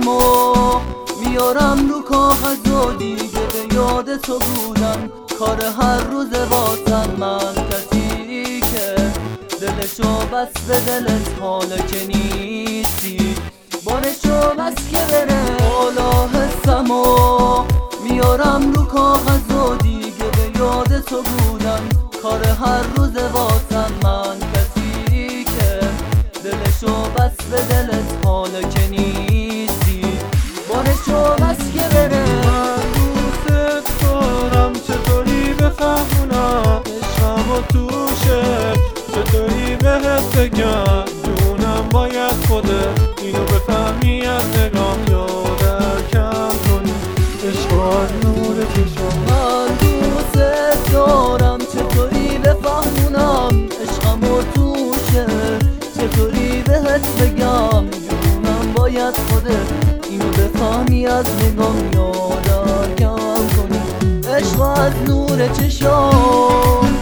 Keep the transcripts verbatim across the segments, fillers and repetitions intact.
هستم و میارم رو کاغذ و دیگه به یاد تو بودم. کار هر روز واسم من کسی که دلشو بس به دلت حالا که نیستی، بارشو بس که بره حالا هستم و میارم رو کاغذ و دیگه به یاد تو بودم. کار هر روز واسم من کسی که دلشو بس به دلت حالا که نیستی، بارشو بس که بره. من دوست دارم چطوری بفهمونم عشقم و توشه، چطوری بهت بگم جونم باید خودت اینو بفهمی از نگام یا درکم کنی عشق از نور چشم. من دوست دارم چطوری بفهمونم عشقم و توشه، چطوری بهت بگم جونم باید خودت اینو بفهمی از نگام یا درکم کنی عشق از نور چشم.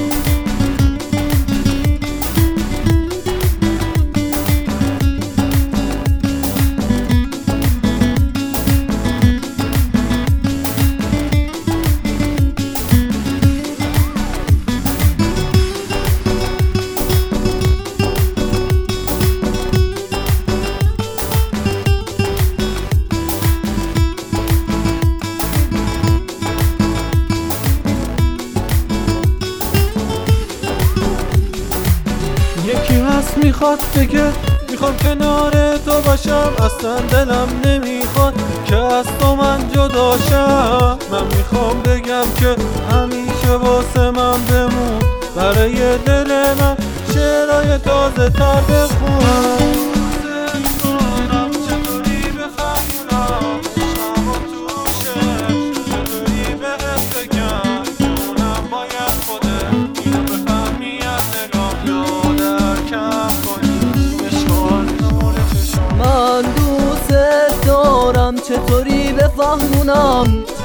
یکی هست میخواد بگه میخوام کنار تو باشم، اصلا دلم نمیخواد که از تو من جداشم. من میخوام بگم که همیشه واسه من بمون، برای دل من شعرهای تازه تر بخون. من دوست دارم چطوری بفهمونم